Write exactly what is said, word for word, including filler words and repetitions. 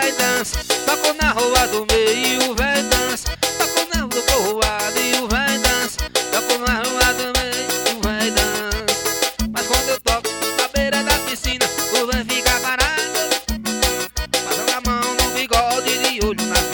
véi dança. Toco na rua do meio e o véi dança. Toco na rua do povoado e o véi dança. Toco na rua do meio e o véi dança. Mas quando eu toco na beira da piscina, o véi fica parado, passando a mão no bigode de olho na